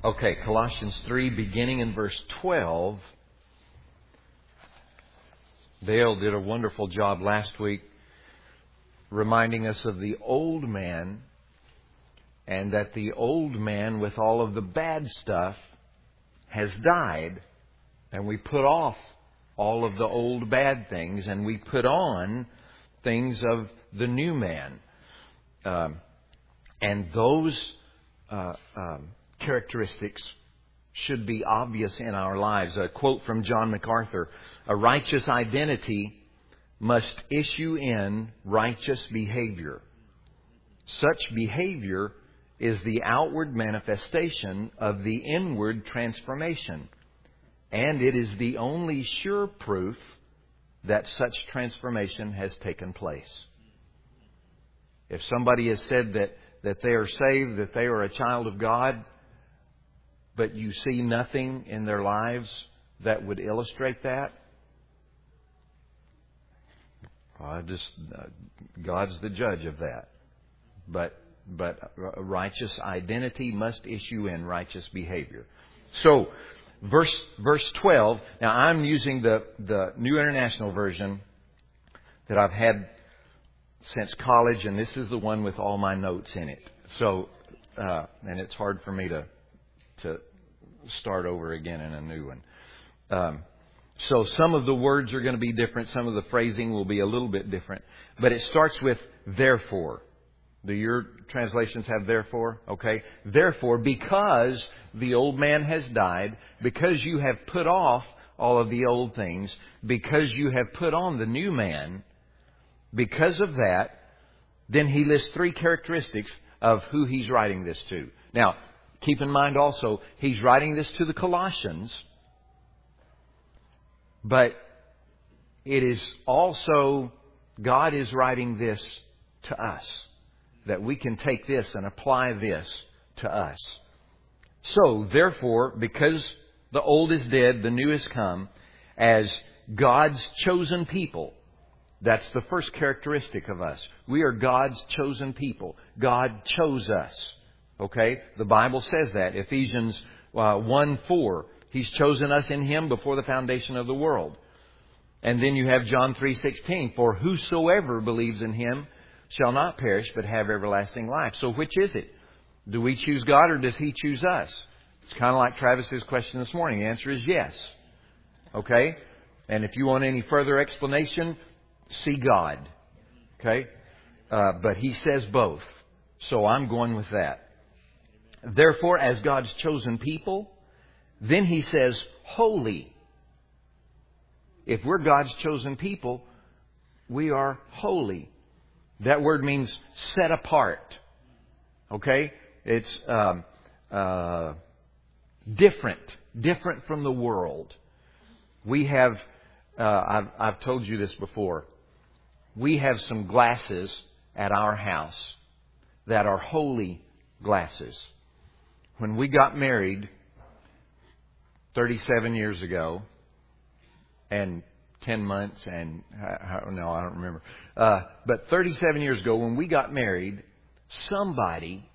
Okay, Colossians 3, beginning in verse 12. Dale did a wonderful job last week reminding us of the old man, and that the old man with all of the bad stuff has died, and we put off all of the old bad things, and we put on things of the new man. And those characteristics should be obvious in our lives. A quote from John MacArthur: "A righteous identity must issue in righteous behavior. Such behavior is the outward manifestation of the inward transformation, and it is the only sure proof that such transformation has taken place." If somebody has said that they are saved, that they are a child of God, but you see nothing in their lives that would illustrate that, God's the judge of that. But a righteous identity must issue in righteous behavior. So, verse 12. Now, I'm using the New International Version that I've had since college, and this is the one with all my notes in it. So, and it's hard for me to start over again in a new one. So some of the words are going to be different. Some of the phrasing will be a little bit different. But it starts with therefore. Do your translations have therefore? Okay. Therefore, because the old man has died, because you have put off all of the old things, because you have put on the new man, because of that, then he lists three characteristics of who he's writing this to. Now, keep in mind also, he's writing this to the Colossians, but it is also, God is writing this to us, that we can take this and apply this to us. So, therefore, because the old is dead, the new has come, as God's chosen people. That's the first characteristic of us. We are God's chosen people. God chose us. Okay? The Bible says that. Ephesians 1:4. He's chosen us in Him before the foundation of the world. And then you have John 3:16. For whosoever believes in Him shall not perish but have everlasting life. So which is it? Do we choose God or does He choose us? It's kind of like Travis's question this morning. The answer is yes. Okay? And if you want any further explanation, see God. Okay? But He says both. So I'm going with that. Therefore, as God's chosen people, then He says holy. If we're God's chosen people, we are holy. That word means set apart. Okay? It's different from the world. We have, I've told you this before, we have some glasses at our house that are holy glasses. When we got married 37 years ago, and 10 months, and no, I don't remember. But 37 years ago, when we got married, somebody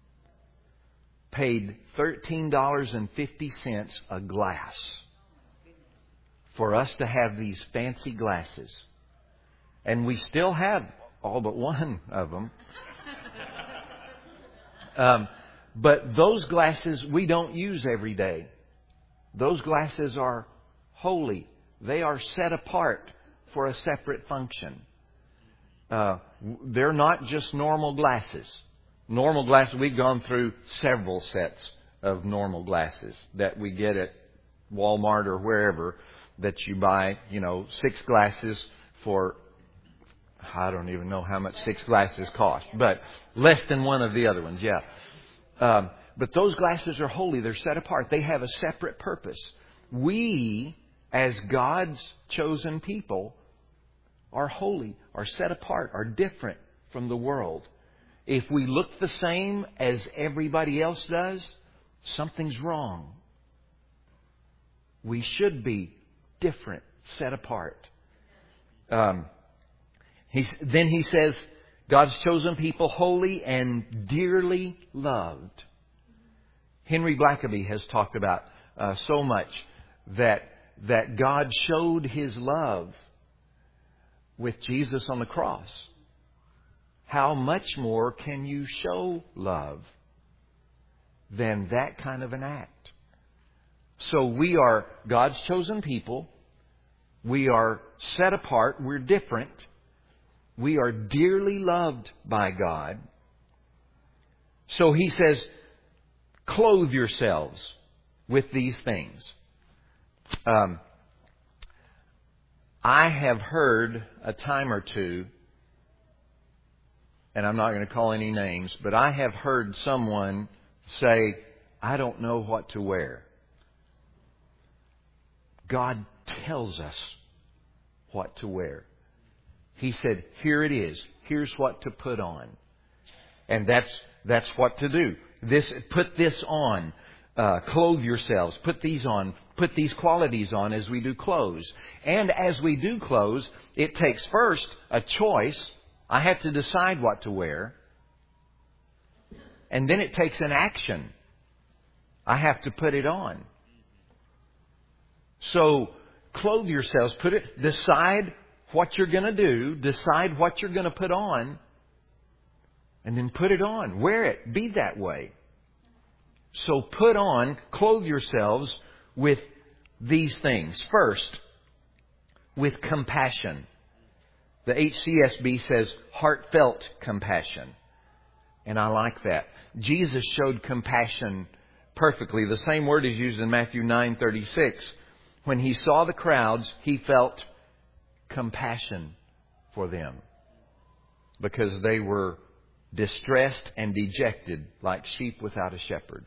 paid $13.50 a glass for us to have these fancy glasses. And we still have all but one of them. But those glasses we don't use every day. Those glasses are holy. They are set apart for a separate function. They're not just normal glasses. Normal glasses, we've gone through several sets of normal glasses that we get at Walmart or wherever, that you buy, 6 glasses for, I don't even know how much 6 glasses cost, but less than one of the other ones, yeah. But those glasses are holy. They're set apart. They have a separate purpose. We, as God's chosen people, are holy, are set apart, are different from the world. If we look the same as everybody else does, something's wrong. We should be different, set apart. Then he says, God's chosen people, holy and dearly loved. Henry Blackaby has talked about so much that God showed His love with Jesus on the cross. How much more can you show love than that kind of an act? So we are God's chosen people. We are set apart. We're different. We are dearly loved by God. So He says, clothe yourselves with these things. I have heard a time or two, and I'm not going to call any names, but I have heard someone say, I don't know what to wear. God tells us what to wear. He said, here it is. Here's what to put on. And that's what to do. Put this on. Clothe yourselves. Put these on. Put these qualities on as we do clothes. And as we do clothes, it takes first a choice. I have to decide what to wear. And then it takes an action. I have to put it on. So, clothe yourselves. Decide what you're going to do. Decide what you're going to put on. And then put it on. Wear it. Be that way. So clothe yourselves with these things. First, with compassion. The HCSB says heartfelt compassion. And I like that. Jesus showed compassion perfectly. The same word is used in Matthew 9:36. When He saw the crowds, He felt compassion for them because they were distressed and dejected like sheep without a shepherd.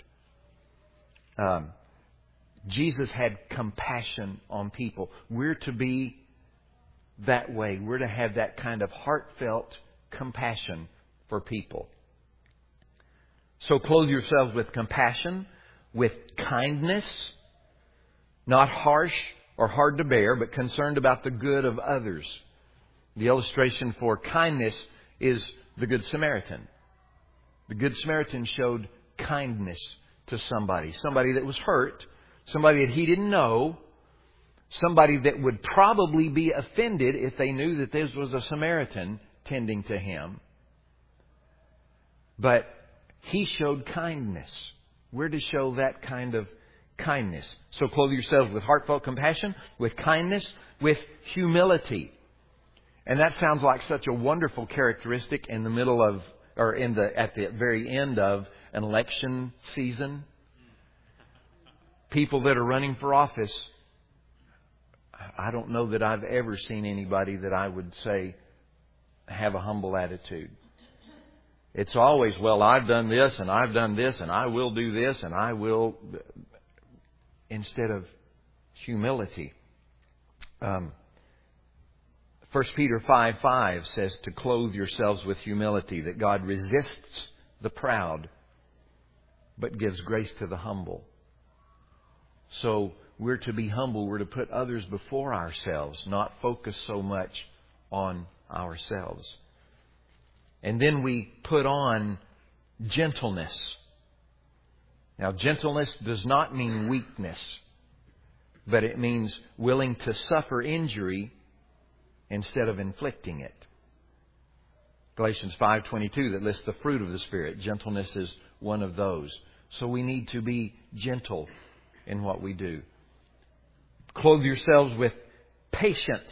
Jesus had compassion on people. We're to be that way. We're to have that kind of heartfelt compassion for people. So clothe yourselves with compassion, with kindness, not harsh or hard to bear, but concerned about the good of others. The illustration for kindness is the Good Samaritan. The Good Samaritan showed kindness to somebody that was hurt, somebody that he didn't know, somebody that would probably be offended if they knew that this was a Samaritan tending to him. But he showed kindness. We're to show that kind of kindness. So clothe yourselves with heartfelt compassion, with kindness, with humility. And that sounds like such a wonderful characteristic in the middle of, or at the very end of an election season. People that are running for office, I don't know that I've ever seen anybody that I would say have a humble attitude. It's always, well, I've done this and I've done this and I will do this and I will, instead of humility. 1 Peter 5:5 says to clothe yourselves with humility, that God resists the proud but gives grace to the humble. So we're to be humble. We're to put others before ourselves, not focus so much on ourselves. And then we put on gentleness. Now, gentleness does not mean weakness, but it means willing to suffer injury instead of inflicting it. Galatians 5:22 that lists the fruit of the Spirit. Gentleness is one of those. So we need to be gentle in what we do. Clothe yourselves with patience.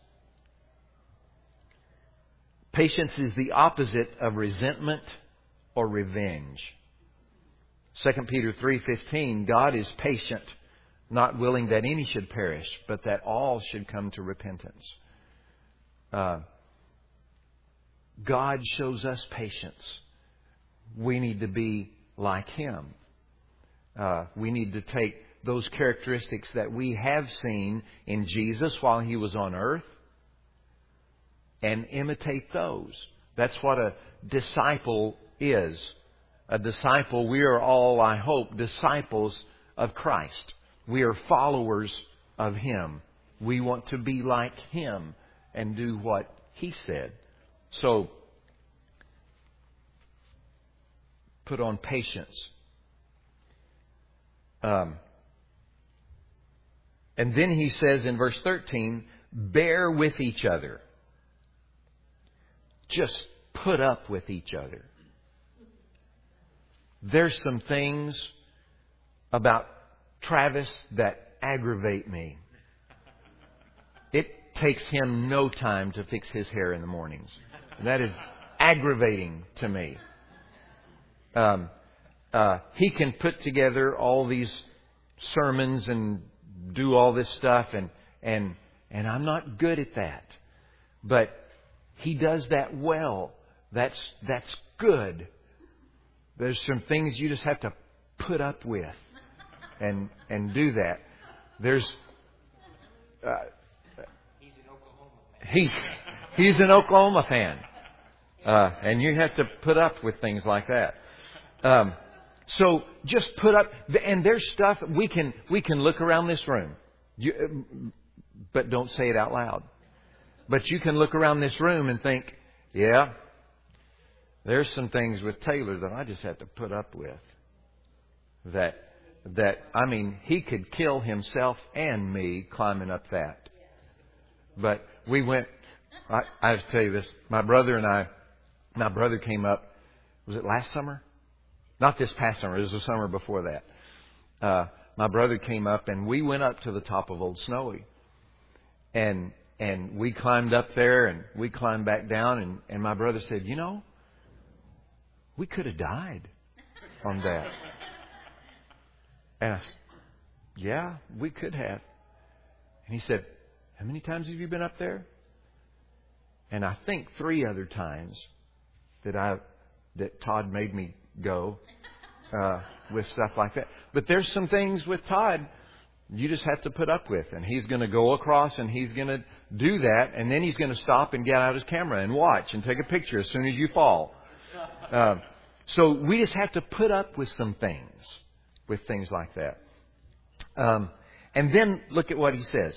Patience is the opposite of resentment or revenge. 2 Peter 3:15, God is patient, not willing that any should perish, but that all should come to repentance. God shows us patience. We need to be like Him. We need to take those characteristics that we have seen in Jesus while He was on earth and imitate those. That's what a disciple is. A disciple, we are all, I hope, disciples of Christ. We are followers of Him. We want to be like Him and do what He said. So, put on patience. And then he says in verse 13, bear with each other. Just put up with each other. There's some things about Travis that aggravate me. It takes him no time to fix his hair in the mornings. That is aggravating to me. He can put together all these sermons and do all this stuff, and I'm not good at that. But he does that well. That's good. There's some things you just have to put up with and do that. There's he's an Oklahoma fan, and you have to put up with things like that. So just put up, and there's stuff we can look around this room, but don't say it out loud. But you can look around this room and think, yeah, there's some things with Taylor that I just have to put up with. That I mean, he could kill himself and me climbing up that. But we went. I have to tell you this. My brother came up. Was it last summer? Not this past summer. It was the summer before that. My brother came up, and we went up to the top of Old Snowy, and we climbed up there, and we climbed back down, and my brother said, "You know, we could have died on that." And I said, "Yeah, we could have." And he said, "How many times have you been up there?" And I think 3 other times that Todd made me go with stuff like that. But there's some things with Todd you just have to put up with. And he's going to go across and he's going to do that. And then he's going to stop and get out his camera and watch and take a picture as soon as you fall. So we just have to put up with some things, with things like that. And then look at what he says.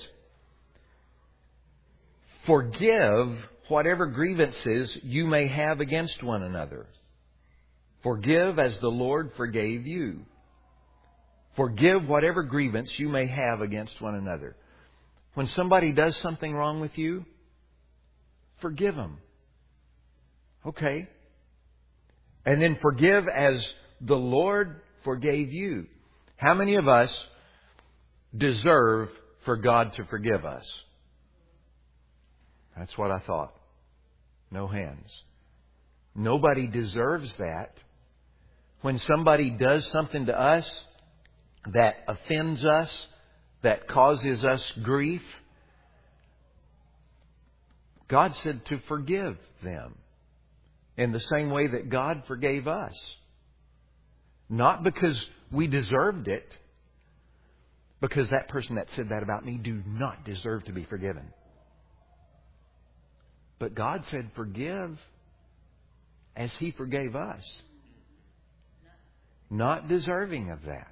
Forgive whatever grievances you may have against one another. Forgive as the Lord forgave you. Forgive whatever grievance you may have against one another. When somebody does something wrong with you, forgive them. Okay. And then forgive as the Lord forgave you. How many of us deserve for God to forgive us? That's what I thought. No hands. Nobody deserves that. When somebody does something to us that offends us, that causes us grief, God said to forgive them in the same way that God forgave us. Not because we deserved it, because that person that said that about me do not deserve to be forgiven. But God said forgive as He forgave us. Not deserving of that.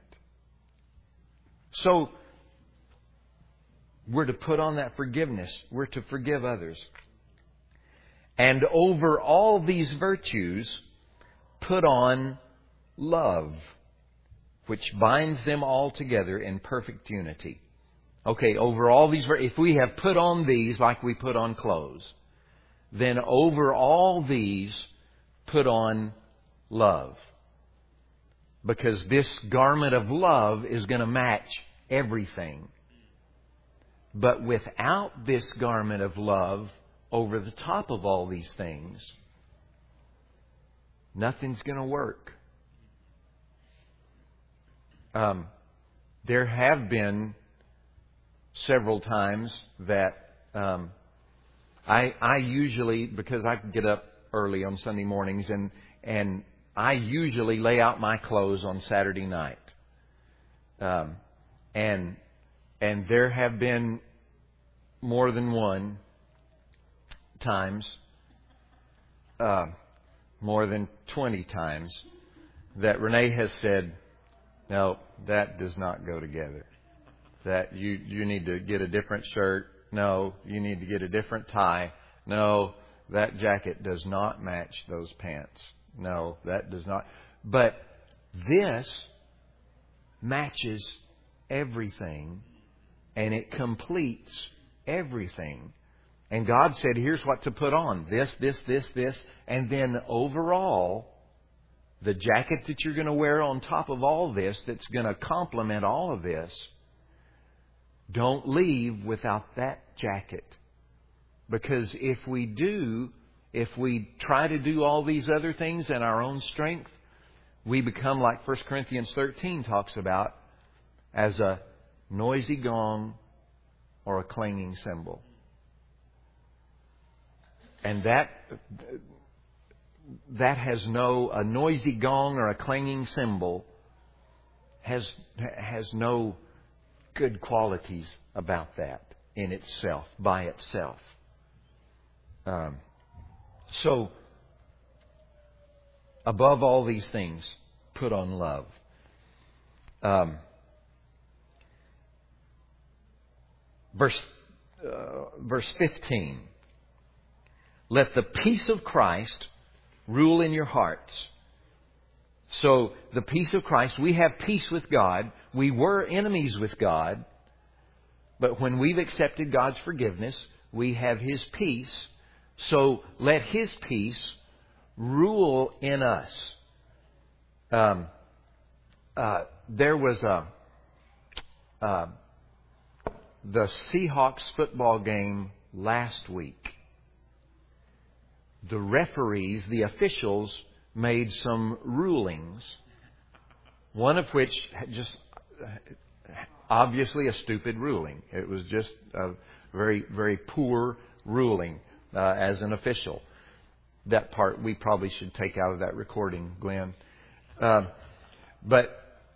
So, we're to put on that forgiveness. We're to forgive others. And over all these virtues, put on love, which binds them all together in perfect unity. Okay, over all these, if we have put on these like we put on clothes, then over all these, put on love. Because this garment of love is going to match everything. But without this garment of love over the top of all these things, nothing's going to work. There have been several times that I usually, because I get up early on Sunday mornings, and I usually lay out my clothes on Saturday night. And there have been more than one times, more than 20 times, that Renee has said, no, that does not go together. That you need to get a different shirt. No, you need to get a different tie. No, that jacket does not match those pants. No, that does not. But this matches everything, and it completes everything. And God said, here's what to put on. This. And then overall, the jacket that you're going to wear on top of all this, that's going to complement all of this, don't leave without that jacket. Because if we try to do all these other things in our own strength, we become like 1 Corinthians 13 talks about, as a noisy gong or a clanging cymbal. And that has a noisy gong or a clanging cymbal has no good qualities about that in itself, by itself. So, above all these things, put on love. Verse 15. Let the peace of Christ rule in your hearts. So, the peace of Christ, we have peace with God. We were enemies with God. But when we've accepted God's forgiveness, we have His peace. So, let His peace rule in us. There was the Seahawks football game last week. The referees, the officials, made some rulings, one of which just obviously a stupid ruling. It was just a very, very poor ruling as an official. That part we probably should take out of that recording, Glenn. But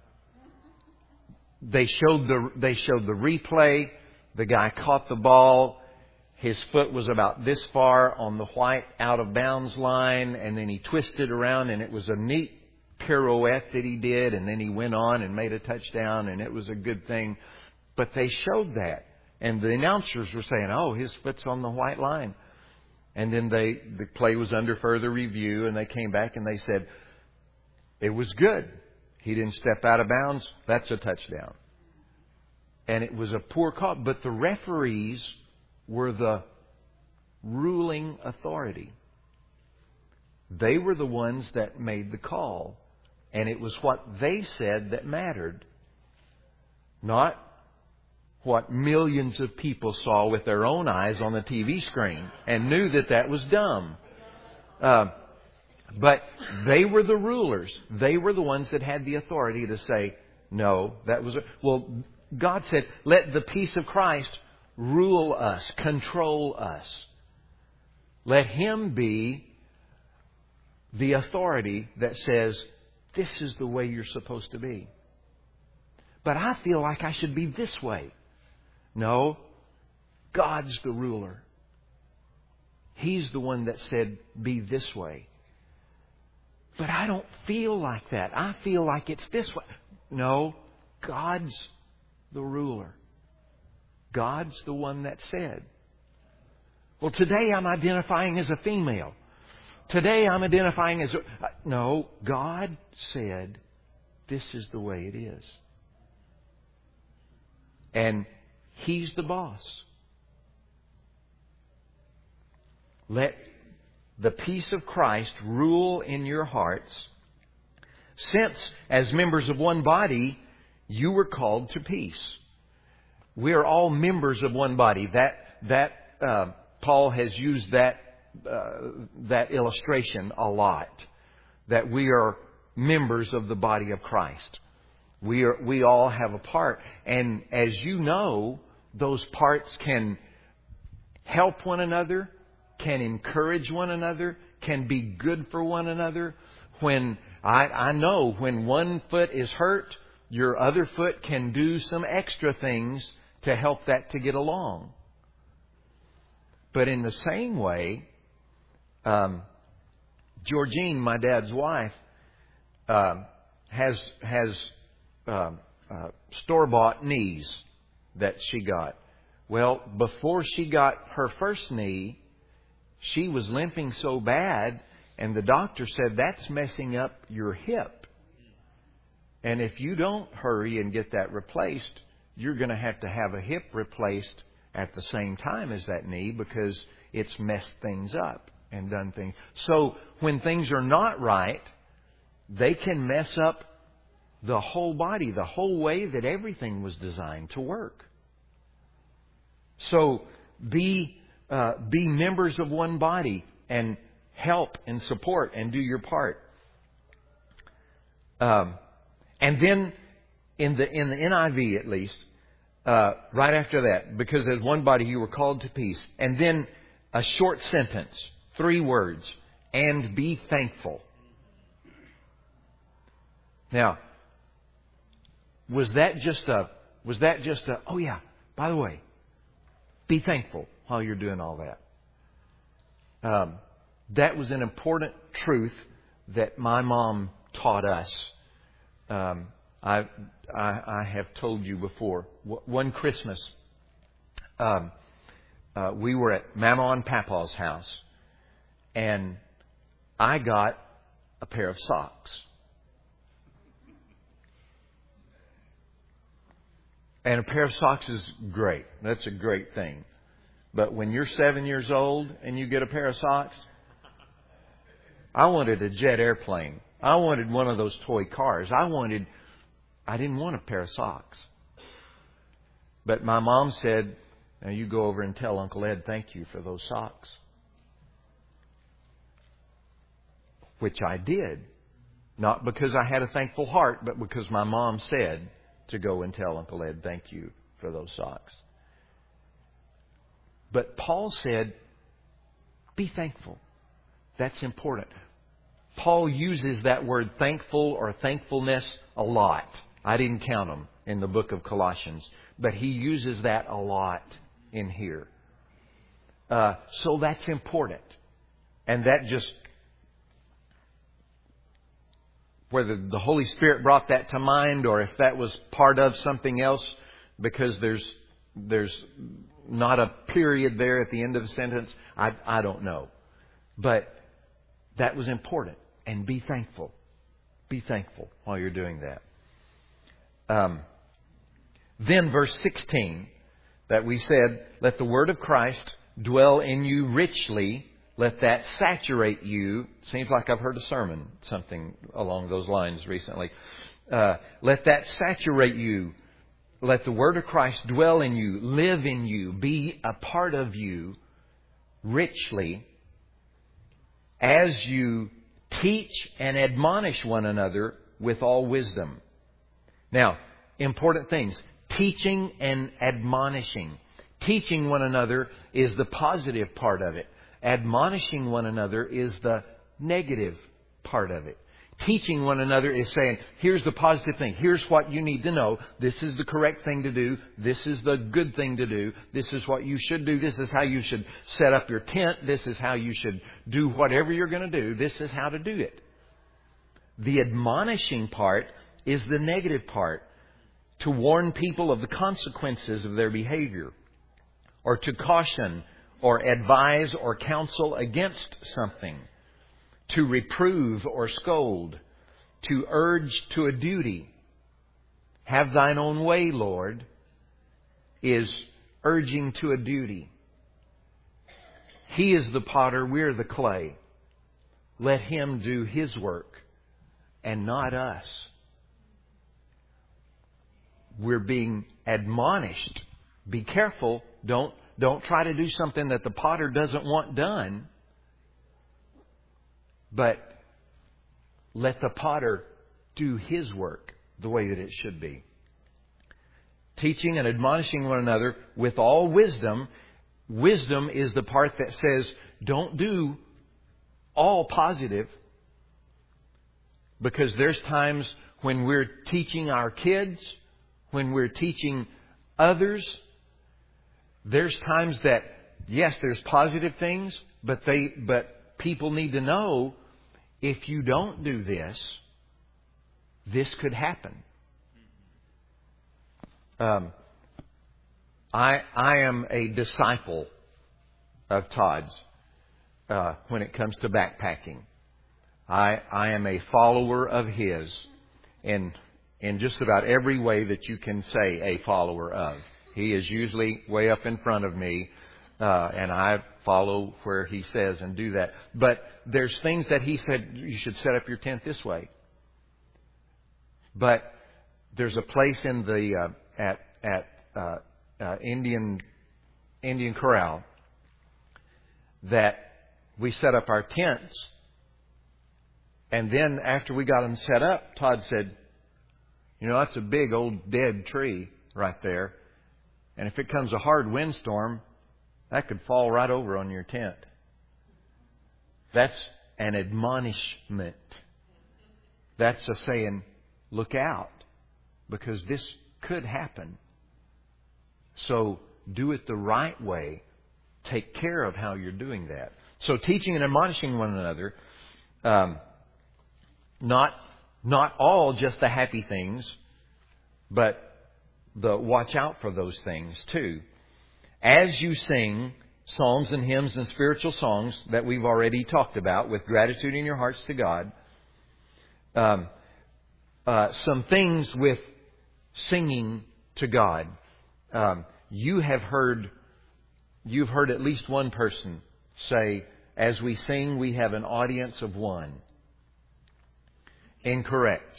they showed the replay. The guy caught the ball. His foot was about this far on the white out of bounds line, and then he twisted around, and it was a neat pirouette that he did, and then he went on and made a touchdown, and it was a good thing. But they showed that, and the announcers were saying, "Oh, his foot's on the white line." And then the play was under further review, and they came back and they said, "It was good. He didn't step out of bounds. That's a touchdown." And it was a poor call, but the referees were the ruling authority. They were the ones that made the call. And it was what they said that mattered. Not what millions of people saw with their own eyes on the TV screen and knew that was dumb. But they were the rulers. They were the ones that had the authority to say, no, that was... Well, God said, let the peace of Christ rule us, control us. Let Him be the authority that says, this is the way you're supposed to be. But I feel like I should be this way. No, God's the ruler. He's the one that said, be this way. But I don't feel like that. I feel like it's this way. No, God's the ruler. God's the one that said. Well, today I'm identifying as a female. Today I'm identifying as a... No, God said, this is the way it is. And He's the boss. Let the peace of Christ rule in your hearts, since, as members of one body, you were called to peace. We are all members of one body. Paul has used that illustration a lot. That we are members of the body of Christ. We all have a part, and as you know, those parts can help one another, can encourage one another, can be good for one another. When I know when one foot is hurt, your other foot can do some extra things to help that to get along. But in the same way, Georgine, my dad's wife, has store-bought knees that she got. Well, before she got her first knee, she was limping so bad, and the doctor said, that's messing up your hip. And if you don't hurry and get that replaced, you're going to have a hip replaced at the same time as that knee because it's messed things up and done things. So when things are not right, they can mess up the whole body, the whole way that everything was designed to work. So be members of one body and help and support and do your part. And then in the NIV at least, right after that, because as one body you were called to peace. And then a short sentence, 3 words, and be thankful. Now, was that just a, oh yeah, by the way, be thankful while you're doing all that. That was an important truth that my mom taught us. I have told you before. One Christmas, we were at Mama and Papa's house, and I got a pair of socks. And a pair of socks is great. That's a great thing. But when you're 7 years old and you get a pair of socks, I wanted a jet airplane. I wanted one of those toy cars. I didn't want a pair of socks. But my mom said, now you go over and tell Uncle Ed thank you for those socks. Which I did. Not because I had a thankful heart, but because my mom said to go and tell Uncle Ed thank you for those socks. But Paul said, be thankful. That's important. Paul uses that word thankful or thankfulness a lot. I didn't count them in the book of Colossians, but he uses that a lot in here. So that's important. And that just, whether the Holy Spirit brought that to mind or if that was part of something else, because there's not a period there at the end of the sentence, I don't know. But that was important. And be thankful. Be thankful while you're doing that. Then verse 16 that we said, let the word of Christ dwell in you richly. Let that saturate you. Seems like I've heard a sermon, something along those lines recently. Let that saturate you. Let the word of Christ dwell in you, live in you, be a part of you richly as you teach and admonish one another with all wisdom. Now, important things. Teaching and admonishing. Teaching one another is the positive part of it. Admonishing one another is the negative part of it. Teaching one another is saying, here's the positive thing. Here's what you need to know. This is the correct thing to do. This is the good thing to do. This is what you should do. This is how you should set up your tent. This is how you should do whatever you're going to do. This is how to do it. The admonishing part is the negative part. To warn people of the consequences of their behavior. Or to caution or advise or counsel against something. To reprove or scold. To urge to a duty. Have thine own way, Lord, is urging to a duty. He is the potter, we're the clay. Let Him do His work and not us. We're being admonished. Be careful. Don't try to do something that the potter doesn't want done. But let the potter do his work the way that it should be. Teaching and admonishing one another with all wisdom. Wisdom is the part that says, don't do all positive. Because there's times when we're teaching our kids, when we're teaching others, there's times that, yes, there's positive things, but people need to know, if you don't do this, this could happen. I am a disciple of Todd's when it comes to backpacking. I am a follower of his. And in just about every way that you can say a follower of. He is usually way up in front of me, and I follow where he says and do that. But there's things that he said, you should set up your tent this way. But there's a place in the Indian Corral that we set up our tents. And then after we got them set up, Todd said, you know, that's a big old dead tree right there. And if it comes a hard windstorm, that could fall right over on your tent. That's an admonishment. That's a saying, look out, because this could happen. So do it the right way. Take care of how you're doing that. So teaching and admonishing one another, not all just the happy things, but the watch out for those things too. As you sing psalms and hymns and spiritual songs that we've already talked about with gratitude in your hearts to God, some things with singing to God. You've heard at least one person say, as we sing, we have an audience of one. Incorrect.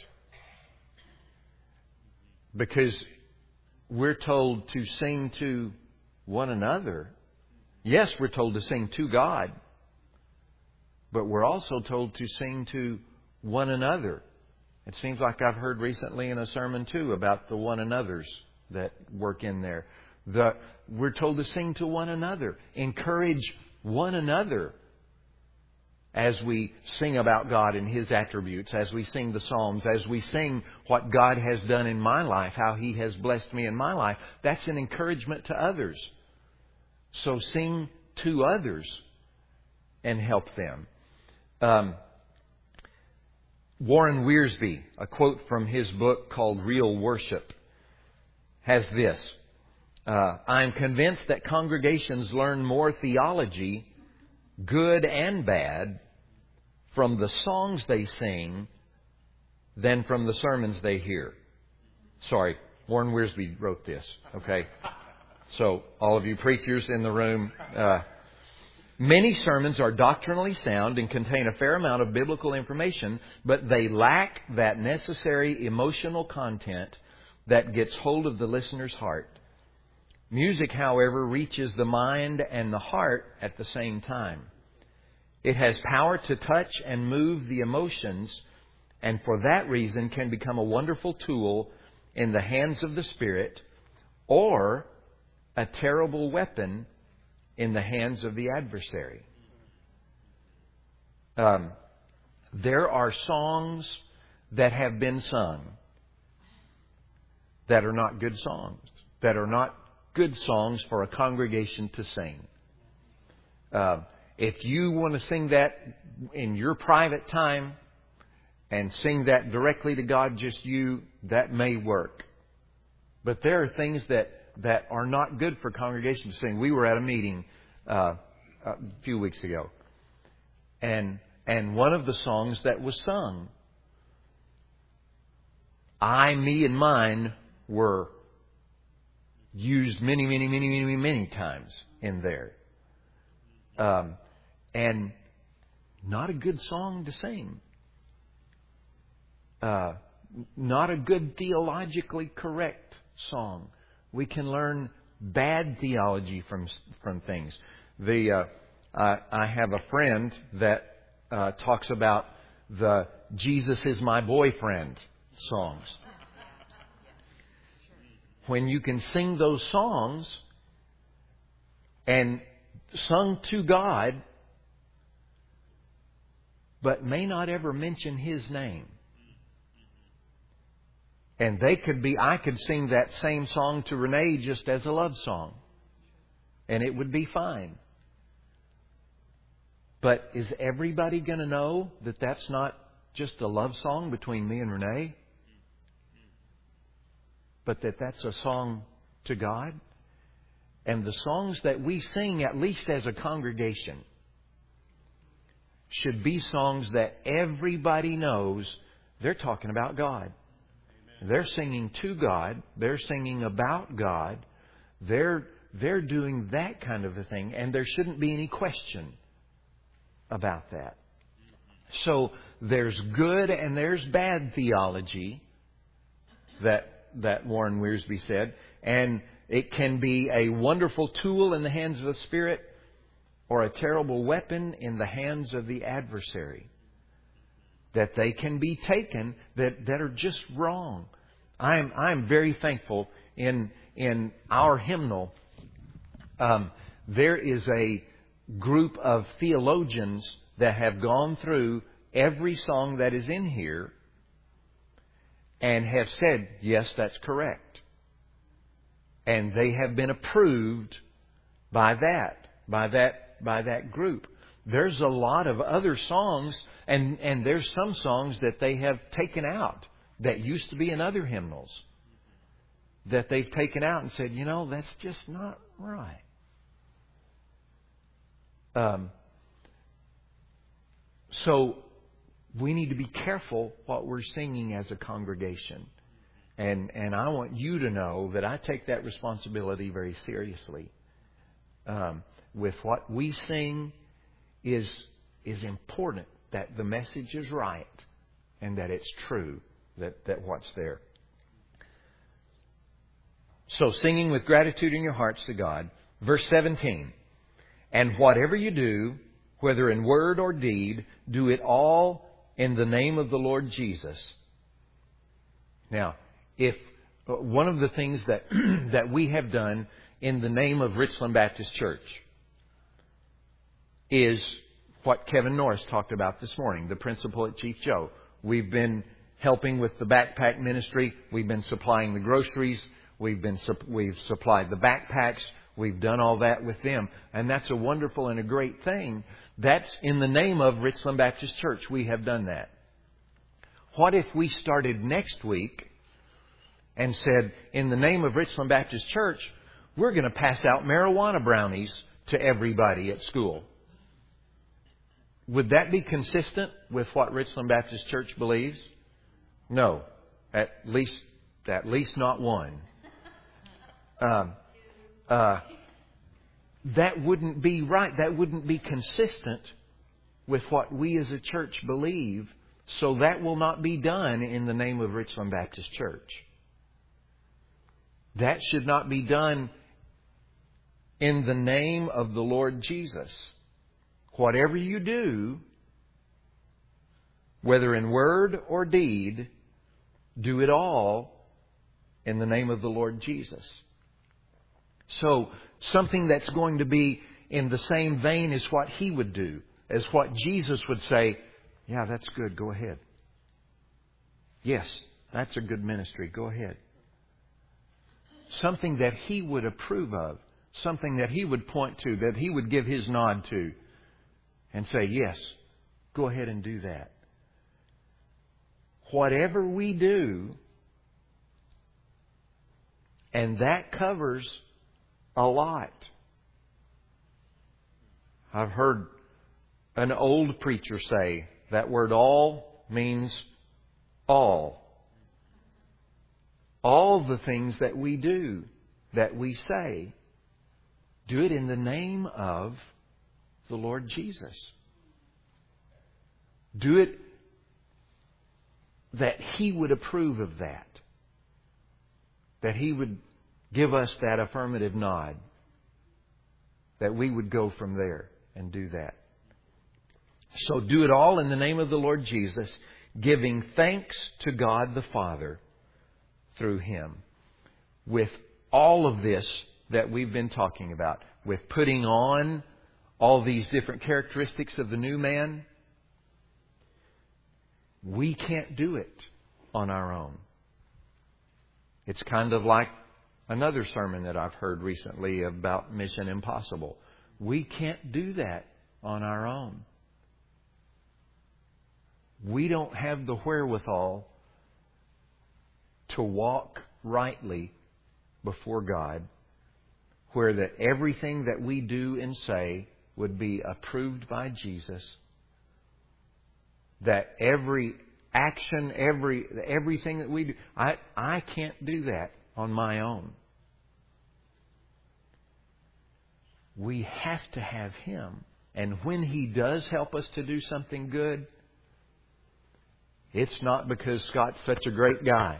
Because we're told to sing to one another. Yes, we're told to sing to God. But we're also told to sing to one another. It seems like I've heard recently in a sermon too about the one another's that work in there. We're told to sing to one another. Encourage one another as we sing about God and His attributes, as we sing the Psalms, as we sing what God has done in my life, how He has blessed me in my life. That's an encouragement to others. So sing to others and help them. Warren Wiersbe, a quote from his book called Real Worship, has this. I am convinced that congregations learn more theology, good and bad, from the songs they sing than from the sermons they hear. Sorry, Warren Wiersbe wrote this. Okay, so all of you preachers in the room, many sermons are doctrinally sound and contain a fair amount of biblical information, but they lack that necessary emotional content that gets hold of the listener's heart. Music, however, reaches the mind and the heart at the same time. It has power to touch and move the emotions, and for that reason can become a wonderful tool in the hands of the Spirit, or a terrible weapon in the hands of the adversary. There are songs that have been sung that are not good songs, that are not good songs for a congregation to sing. If you want to sing that in your private time and sing that directly to God, just you, that may work. But there are things that are not good for congregations to sing. We were at a meeting a few weeks ago, and one of the songs that was sung, I, me, and mine were used many times in there. And not a good song to sing. Not a good theologically correct song. We can learn bad theology from things. I have a friend that talks about the Jesus is my boyfriend songs. When you can sing those songs and sung to God, but may not ever mention His name. And I could sing that same song to Renee just as a love song, and it would be fine. But is everybody going to know that that's not just a love song between me and Renee? But that's a song to God? And the songs that we sing, at least as a congregation, should be songs that everybody knows they're talking about God. They're singing to God. They're singing about God. They're doing that kind of a thing. And there shouldn't be any question about that. So there's good and there's bad theology that Warren Wiersbe said. And it can be a wonderful tool in the hands of the Spirit or a terrible weapon in the hands of the adversary. That they can be taken that are just wrong. I'm very thankful in our hymnal. There is a group of theologians that have gone through every song that is in here and have said, yes, that's correct. And they have been approved by that group. There's a lot of other songs, and there's some songs that they have taken out that used to be in other hymnals that they've taken out and said, that's just not right. So we need to be careful what we're singing as a congregation. And I want you to know that I take that responsibility very seriously. With what we sing is important, that the message is right and that it's true, that what's there. So singing with gratitude in your hearts to God. Verse 17. And whatever you do, whether in word or deed, do it all in the name of the Lord Jesus. Now, if one of the things that that we have done in the name of Richland Baptist Church is what Kevin Norris talked about this morning, the principal at Chief Joe. We've been helping with the backpack ministry. We've been supplying the groceries. We've supplied the backpacks. We've done all that with them. And that's a wonderful and a great thing. That's in the name of Richland Baptist Church. We have done that. What if we started next week and said, in the name of Richland Baptist Church, we're going to pass out marijuana brownies to everybody at school? Would that be consistent with what Richland Baptist Church believes? No. At least not one. That wouldn't be right. That wouldn't be consistent with what we as a church believe. So that will not be done in the name of Richland Baptist Church. That should not be done in the name of the Lord Jesus. Whatever you do, whether in word or deed, do it all in the name of the Lord Jesus. So, something that's going to be in the same vein as what He would do, as what Jesus would say, yeah, that's good, go ahead. Yes, that's a good ministry, go ahead. Something that He would approve of, something that He would point to, that He would give His nod to, and say, yes, go ahead and do that. Whatever we do, and that covers a lot. I've heard an old preacher say that word all means all. All the things that we do, that we say, do it in the name of the Lord Jesus. Do it that He would approve of that. That He would give us that affirmative nod. That we would go from there and do that. So do it all in the name of the Lord Jesus, giving thanks to God the Father through Him. With all of this that we've been talking about, with putting on all these different characteristics of the new man, we can't do it on our own. It's kind of like another sermon that I've heard recently about Mission Impossible. We can't do that on our own. We don't have the wherewithal to walk rightly before God, where that everything that we do and say would be approved by Jesus, that every action, everything that we do. I can't do that on my own. We have to have Him. And when He does help us to do something good, it's not because Scott's such a great guy,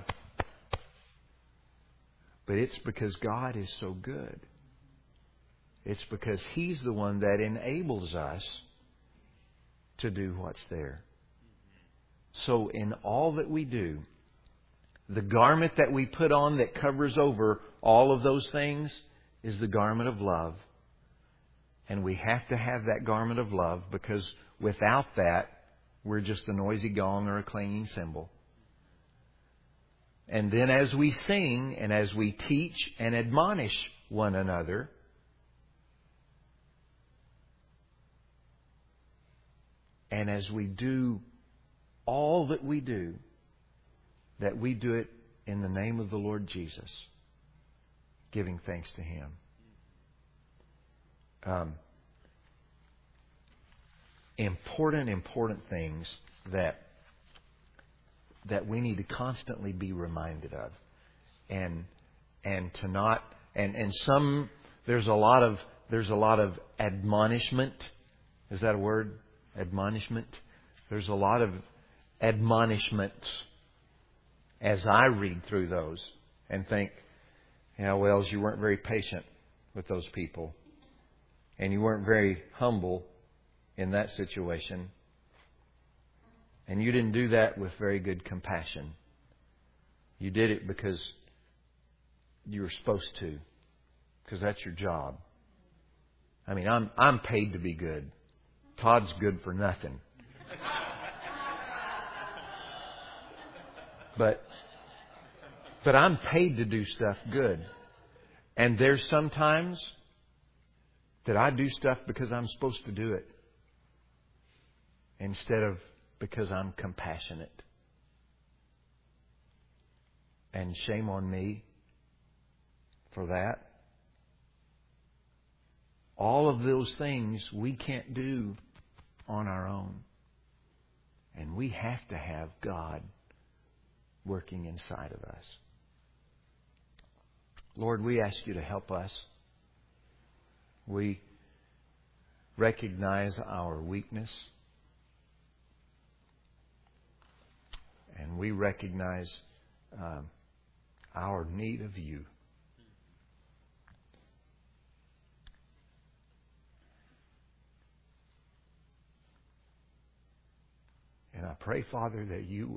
but it's because God is so good. It's because He's the one that enables us to do what's there. So in all that we do, the garment that we put on that covers over all of those things is the garment of love. And we have to have that garment of love, because without that, we're just a noisy gong or a clanging cymbal. And then as we sing and as we teach and admonish one another, and as we do all that we do, that we do it in the name of the Lord Jesus, giving thanks to Him. Important things that we need to constantly be reminded of, and to not and some there's a lot of admonishment. Is that a word? Admonishment. There's a lot of admonishments as I read through those and think, Wells, you weren't very patient with those people, and you weren't very humble in that situation, and you didn't do that with very good compassion. You did it because you were supposed to, because that's your job. I mean, I'm paid to be good. Todd's good for nothing. But I'm paid to do stuff good. And there's sometimes that I do stuff because I'm supposed to do it, instead of because I'm compassionate. And shame on me for that. All of those things we can't do on our own. And we have to have God working inside of us. Lord, we ask You to help us. We recognize our weakness. And we recognize our need of You. And I pray, Father, that You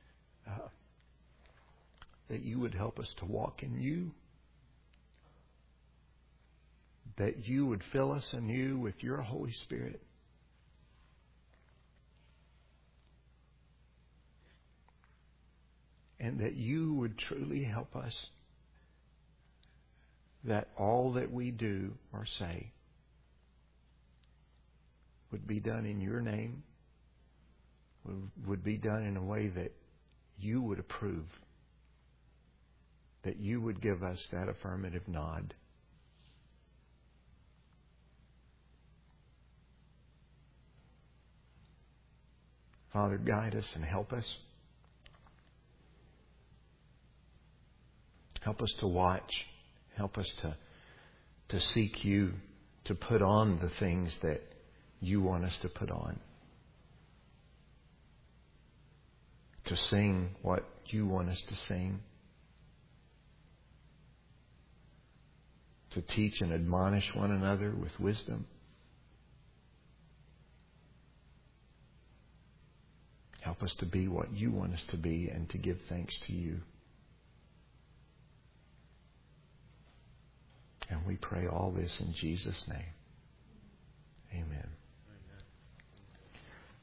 would help us to walk in You. That You would fill us anew with Your Holy Spirit. And that You would truly help us, that all that we do or say would be done in Your name, would be done in a way that You would approve, that You would give us that affirmative nod. Father, guide us and help us. Help us to watch. Help us to seek You, to put on the things that You want us to put on. To sing what You want us to sing. To teach and admonish one another with wisdom. Help us to be what You want us to be and to give thanks to You. And we pray all this in Jesus' name.